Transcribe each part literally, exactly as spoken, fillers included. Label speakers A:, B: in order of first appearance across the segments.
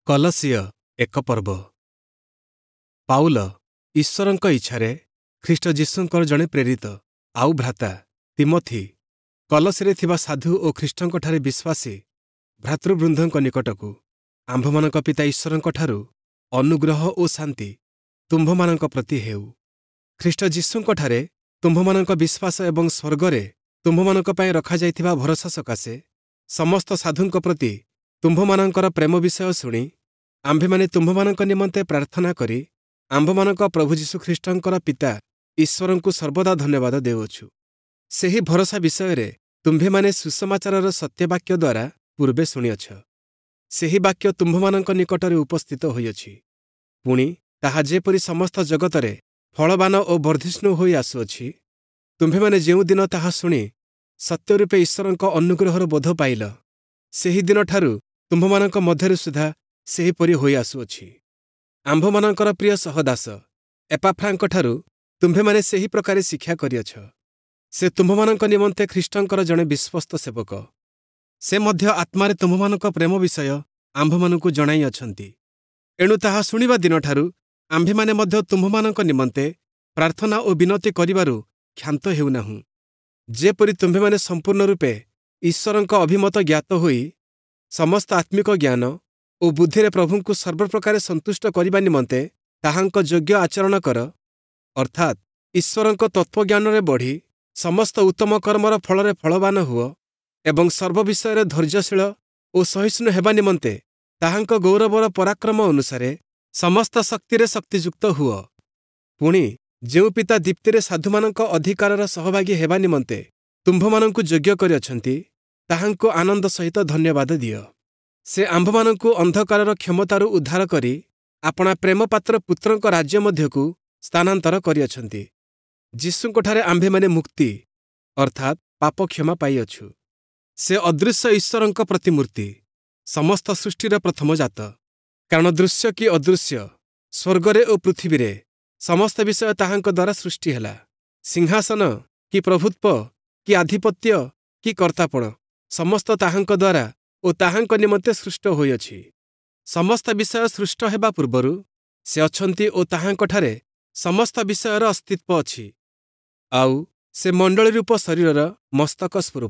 A: କଲସିୟ ଏକ ପର୍ବ। ପାଉଲ ଈଶ୍ୱରଙ୍କ ଇଚ୍ଛାରେ ଖ୍ରୀଷ୍ଟ ଯୀଶୁଙ୍କର ଜଣେ ପ୍ରେରିତ ଆଉ ଭ୍ରାତା ତିମୋଥି କଲସିରେ ଥିବା ସାଧୁ ଓ ଖ୍ରୀଷ୍ଟଙ୍କଠାରେ ବିଶ୍ୱାସୀ ଭ୍ରାତୃବୃନ୍ଦଙ୍କ ନିକଟକୁ ଆମ୍ଭମାନଙ୍କ ପିତା ଈଶ୍ୱରଙ୍କଠାରୁ ଅନୁଗ୍ରହ ଓ ଶାନ୍ତି ତୁମ୍ଭମାନଙ୍କ ପ୍ରତି ହେଉ। ଖ୍ରୀଷ୍ଟ ଯୀଶୁଙ୍କଠାରେ ତୁମ୍ଭମାନଙ୍କ ବିଶ୍ୱାସ ଏବଂ ସ୍ୱର୍ଗରେ ତୁମ୍ଭମାନଙ୍କ ପାଇଁ ରଖାଯାଇଥିବା ଭରସା ସକାଶେ ସମସ୍ତ ସାଧୁଙ୍କ ପ୍ରତି ତୁମ୍ଭମାନଙ୍କର ପ୍ରେମ ବିଷୟ ଶୁଣି ଆମ୍ଭେମାନେ ତୁମ୍ଭମାନଙ୍କ ନିମନ୍ତେ ପ୍ରାର୍ଥନା କରି ଆମ୍ଭମାନଙ୍କ ପ୍ରଭୁ ଯୀଶୁଖ୍ରୀଷ୍ଟଙ୍କର ପିତା ଈଶ୍ୱରଙ୍କୁ ସର୍ବଦା ଧନ୍ୟବାଦ ଦେଉଅଛୁ। ସେହି ଭରସା ବିଷୟରେ ତୁମ୍ଭେମାନେ ସୁସମାଚାରର ସତ୍ୟବାକ୍ୟ ଦ୍ୱାରା ପୂର୍ବେ ଶୁଣିଅଛ। ସେହି ବାକ୍ୟ ତୁମ୍ଭମାନଙ୍କ ନିକଟରେ ଉପସ୍ଥିତ ହୋଇଅଛି। ପୁଣି ତାହା ଯେପରି ସମସ୍ତ ଜଗତରେ ଫଳବାନ ଓ ବର୍ଦ୍ଧିଷ୍ଣୁ ହୋଇ ଆସୁଅଛି, ତୁମ୍ଭେମାନେ ଯେଉଁଦିନ ତାହା ଶୁଣି ସତ୍ୟରୂପେ ଈଶ୍ୱରଙ୍କ ଅନୁଗ୍ରହର ବୋଧ ପାଇଲ, ସେହିଦିନଠାରୁ ତୁମ୍ଭମାନଙ୍କ ମଧ୍ୟରେ ସୁଦ୍ଧା ସେହିପରି ହୋଇ ଆସୁଅଛି। ଆମ୍ଭମାନଙ୍କର ପ୍ରିୟ ସହଦାସ ଏପାଫ୍ରାଙ୍କଠାରୁ ତୁମ୍ଭେମାନେ ସେହି ପ୍ରକାରେ ଶିକ୍ଷା କରିଅଛ। ସେ ତୁମ୍ଭମାନଙ୍କ ନିମନ୍ତେ ଖ୍ରୀଷ୍ଟଙ୍କର ଜଣେ ବିଶ୍ୱସ୍ତ ସେବକ। ସେ ମଧ୍ୟ ଆତ୍ମାରେ ତୁମ୍ଭମାନଙ୍କ ପ୍ରେମ ବିଷୟ ଆମ୍ଭମାନଙ୍କୁ ଜଣାଇଅଛନ୍ତି। ଏଣୁ ତାହା ଶୁଣିବା ଦିନଠାରୁ ଆମ୍ଭେମାନେ ମଧ୍ୟ ତୁମ୍ଭମାନଙ୍କ ନିମନ୍ତେ ପ୍ରାର୍ଥନା ଓ ବିନତି କରିବାରୁ କ୍ଷାନ୍ତ ହେଉନାହୁଁ, ଯେପରି ତୁମ୍ଭେମାନେ ସମ୍ପୂର୍ଣ୍ଣ ରୂପେ ଈଶ୍ୱରଙ୍କ ଅଭିମତ ଜ୍ଞାତ ହୋଇ ସମସ୍ତ ଆତ୍ମିକ ଜ୍ଞାନ ଓ ବୁଦ୍ଧିରେ ପ୍ରଭୁଙ୍କୁ ସର୍ବପ୍ରକାରେ ସନ୍ତୁଷ୍ଟ କରିବା ନିମନ୍ତେ ତାହାଙ୍କ ଯୋଗ୍ୟ ଆଚରଣ କର, ଅର୍ଥାତ୍ ଈଶ୍ୱରଙ୍କ ତତ୍ତ୍ୱଜ୍ଞାନରେ ବଢ଼ି ସମସ୍ତ ଉତ୍ତମ କର୍ମର ଫଳରେ ଫଳବାନ ହୁଅ ଏବଂ ସର୍ବ ବିଷୟରେ ଧୈର୍ଯ୍ୟଶୀଳ ଓ ସହିଷ୍ଣୁ ହେବା ନିମନ୍ତେ ତାହାଙ୍କ ଗୌରବର ପରାକ୍ରମ ଅନୁସାରେ ସମସ୍ତ ଶକ୍ତିରେ ଶକ୍ତିଯୁକ୍ତ ହୁଅ। ପୁଣି ଯେଉଁ ପିତା ଦୀପ୍ତିରେ ସାଧୁମାନଙ୍କ ଅଧିକାରର ସହଭାଗୀ ହେବା ନିମନ୍ତେ ତୁମ୍ଭମାନଙ୍କୁ ଯୋଗ୍ୟ କରିଅଛନ୍ତି, ତାହାଙ୍କୁ ଆନନ୍ଦ ସହିତ ଧନ୍ୟବାଦ ଦିଅ। ସେ ଆମ୍ଭମାନଙ୍କୁ ଅନ୍ଧକାରର କ୍ଷମତାରୁ ଉଦ୍ଧାର କରି ଆପଣା ପ୍ରେମପାତ୍ର ପୁତ୍ରଙ୍କ ରାଜ୍ୟ ମଧ୍ୟକୁ ସ୍ଥାନାନ୍ତର କରିଅଛନ୍ତି। ଯୀଶୁଙ୍କଠାରେ ଆମ୍ଭେମାନେ ମୁକ୍ତି ଅର୍ଥାତ୍ ପାପ କ୍ଷମା ପାଇଅଛୁ। ସେ ଅଦୃଶ୍ୟ ଈଶ୍ୱରଙ୍କ ପ୍ରତିମୂର୍ତ୍ତି, ସମସ୍ତ ସୃଷ୍ଟିର ପ୍ରଥମ ଜାତ। କାରଣ ଦୃଶ୍ୟ କି ଅଦୃଶ୍ୟ, ସ୍ୱର୍ଗରେ ଓ ପୃଥିବୀରେ ସମସ୍ତ ବିଷୟ ତାହାଙ୍କ ଦ୍ୱାରା ସୃଷ୍ଟି ହେଲା। ସିଂହାସନ କି ପ୍ରଭୁତ୍ୱ କି ଆଧିପତ୍ୟ କି କର୍ତ୍ତାପଣ ସମସ୍ତ ତାହାଙ୍କ ଦ୍ୱାରା ଓ ତାହାଙ୍କ ନିମନ୍ତେ ସୃଷ୍ଟ ହୋଇଅଛି। ସମସ୍ତ ବିଷୟ ସୃଷ୍ଟ ହେବା ପୂର୍ବରୁ ସେ ଅଛନ୍ତି ଓ ତାହାଙ୍କଠାରେ ସମସ୍ତ ବିଷୟର ଅସ୍ତିତ୍ୱ ଅଛି। ଆଉ ସେ ମଣ୍ଡଳୀ ରୂପ ଶରୀରର ମସ୍ତକ ସ୍ୱରୂପ।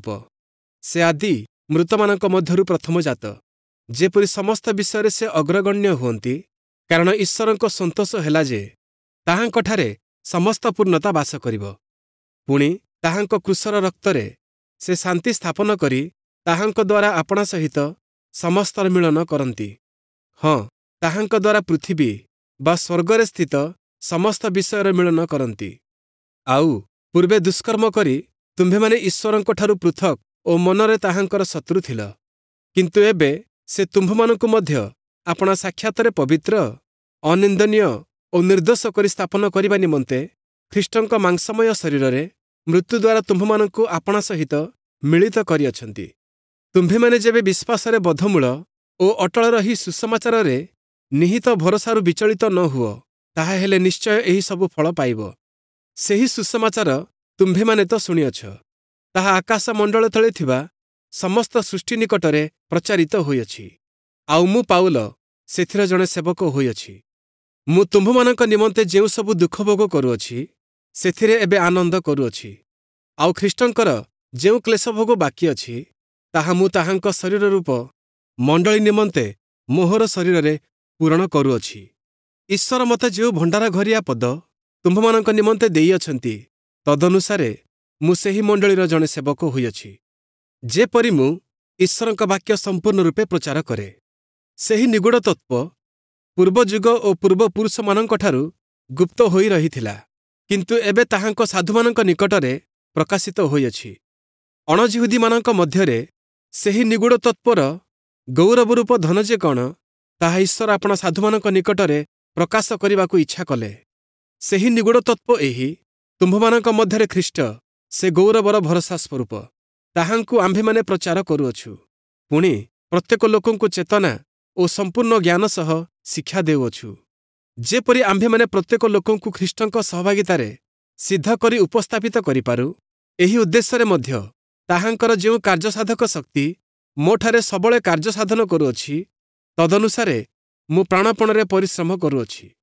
A: ସେ ଆଦି ମୃତମାନଙ୍କ ମଧ୍ୟରୁ ପ୍ରଥମ ଜାତ, ଯେପରି ସମସ୍ତ ବିଷୟରେ ସେ ଅଗ୍ରଗଣ୍ୟ ହୁଅନ୍ତି। କାରଣ ଈଶ୍ୱରଙ୍କ ସନ୍ତୋଷ ହେଲା ଯେ ତାହାଙ୍କଠାରେ ସମସ୍ତ ପୂର୍ଣ୍ଣତା ବାସ କରିବ। ପୁଣି ତାହାଙ୍କ କ୍ରୁଶର ରକ୍ତରେ ସେ ଶାନ୍ତି ସ୍ଥାପନ କରି ତାହାଙ୍କ ଦ୍ୱାରା ଆପଣା ସହିତ ସମସ୍ତର ମିଳନ କରନ୍ତି। ହଁ, ତାହାଙ୍କ ଦ୍ୱାରା ପୃଥିବୀ ବା ସ୍ୱର୍ଗରେ ସ୍ଥିତ ସମସ୍ତ ବିଷୟର ମିଳନ କରନ୍ତି। ଆଉ ପୂର୍ବେ ଦୁଷ୍କର୍ମ କରି ତୁମ୍ଭେମାନେ ଈଶ୍ୱରଙ୍କଠାରୁ ପୃଥକ ଓ ମନରେ ତାହାଙ୍କର ଶତ୍ରୁ ଥିଲ। କିନ୍ତୁ ଏବେ ସେ ତୁମ୍ଭମାନଙ୍କୁ ମଧ୍ୟ ଆପଣା ସାକ୍ଷାତରେ ପବିତ୍ର, ଅନିନ୍ଦନୀୟ ଓ ନିର୍ଦ୍ଦୋଷ କରି ସ୍ଥାପନ କରିବା ନିମନ୍ତେ ଖ୍ରୀଷ୍ଟଙ୍କ ମାଂସମୟ ଶରୀରରେ ମୃତ୍ୟୁ ଦ୍ୱାରା ତୁମ୍ଭମାନଙ୍କୁ ଆପଣା ସହିତ ମିଳିତ କରିଅଛନ୍ତି। ତୁମ୍ଭେମାନେ ଯେବେ ବିଶ୍ୱାସରେ ବଦ୍ଧମୂଳ ଓ ଅଟଳ ରହି ସୁସମାଚାରରେ ନିହିତ ଭରସାରୁ ବିଚଳିତ ନ ହୁଅ, ତାହା ହେଲେ ନିଶ୍ଚୟ ଏହି ସବୁ ଫଳ ପାଇବ। ସେହି ସୁସମାଚାର ତୁମ୍ଭେମାନେ ତ ଶୁଣିଅଛ। ତାହା ଆକାଶ ମଣ୍ଡଳ ତଳେ ଥିବା ସମସ୍ତ ସୃଷ୍ଟି ନିକଟରେ ପ୍ରଚାରିତ ହୋଇଅଛି। ଆଉ ମୁଁ ପାଉଲ ସେଥିର ଜଣେ ସେବକ ହୋଇଅଛି। ମୁଁ ତୁମ୍ଭମାନଙ୍କ ନିମନ୍ତେ ଯେଉଁ ସବୁ ଦୁଃଖ ଭୋଗ କରୁଅଛି, ସେଥିରେ ଏବେ ଆନନ୍ଦ କରୁଅଛି। ଆଉ ଖ୍ରୀଷ୍ଟଙ୍କର ଯେଉଁ କ୍ଲେଶ ଭୋଗ ବାକି ଅଛି, ତାହା ମୁଁ ତାହାଙ୍କ ଶରୀର ରୂପ ମଣ୍ଡଳୀ ନିମନ୍ତେ ମୋହର ଶରୀରରେ ପୂରଣ କରୁଅଛି। ଈଶ୍ୱର ମୋତେ ଯେଉଁ ଭଣ୍ଡାରଘରିଆ ପଦ ତୁମ୍ଭମାନଙ୍କ ନିମନ୍ତେ ଦେଇଅଛନ୍ତି, ତଦନୁସାରେ ମୁଁ ସେହି ମଣ୍ଡଳୀର ଜଣେ ସେବକ ହୋଇଅଛି। ଯେପରି ମୁଁ ଈଶ୍ୱରଙ୍କ ବାକ୍ୟ ସମ୍ପୂର୍ଣ୍ଣ ରୂପେ ପ୍ରଚାର କରେ। ସେହି ନିଗୁଢ଼ ତତ୍ତ୍ୱ ପୂର୍ବ ଯୁଗ ଓ ପୂର୍ବପୁରୁଷମାନଙ୍କଠାରୁ ଗୁପ୍ତ ହୋଇ ରହିଥିଲା, କିନ୍ତୁ ଏବେ ତାହାଙ୍କ ସାଧୁମାନଙ୍କ ନିକଟରେ ପ୍ରକାଶିତ ହୋଇଅଛି। ଅଣଯିହୁଦୀମାନଙ୍କ ମଧ୍ୟରେ ସେହି ନିଗୁଢ଼ ତତ୍ତ୍ୱର ଗୌରବ ରୂପ ଧନ ଯେ କଣ, ତାହା ଈଶ୍ୱର ଆପଣା ସାଧୁମାନଙ୍କ ନିକଟରେ ପ୍ରକାଶ କରିବାକୁ ଇଚ୍ଛା କଲେ। ସେହି ନିଗୁଢ଼ ତତ୍ତ୍ୱ ଏହି, ତୁମ୍ଭମାନଙ୍କ ମଧ୍ୟରେ ଖ୍ରୀଷ୍ଟ ସେ ଗୌରବର ଭରସା ସ୍ୱରୂପ। ତାହାଙ୍କୁ ଆମ୍ଭେମାନେ ପ୍ରଚାର କରୁଅଛୁ। ପୁଣି ପ୍ରତ୍ୟେକ ଲୋକଙ୍କୁ ଚେତନା ଓ ସମ୍ପୂର୍ଣ୍ଣ ଜ୍ଞାନ ସହ ଶିକ୍ଷା ଦେଉଅଛୁ, ଯେପରି ଆମ୍ଭେମାନେ ପ୍ରତ୍ୟେକ ଲୋକଙ୍କୁ ଖ୍ରୀଷ୍ଟଙ୍କ ସହଭାଗିତାରେ ସିଦ୍ଧ କରି ଉପସ୍ଥାପିତ କରିପାରୁ। ଏହି ଉଦ୍ଦେଶ୍ୟରେ ମଧ୍ୟ ତାହାଙ୍କର ଯେଉଁ କାର୍ଯ୍ୟସାଧକ ଶକ୍ତି ମୋଠାରେ ସବୁବେଳେ କାର୍ଯ୍ୟ ସାଧନ କରୁଅଛି, ତଦନୁସାରେ ମୁଁ ପ୍ରାଣପଣରେ ପରିଶ୍ରମ କରୁଅଛି।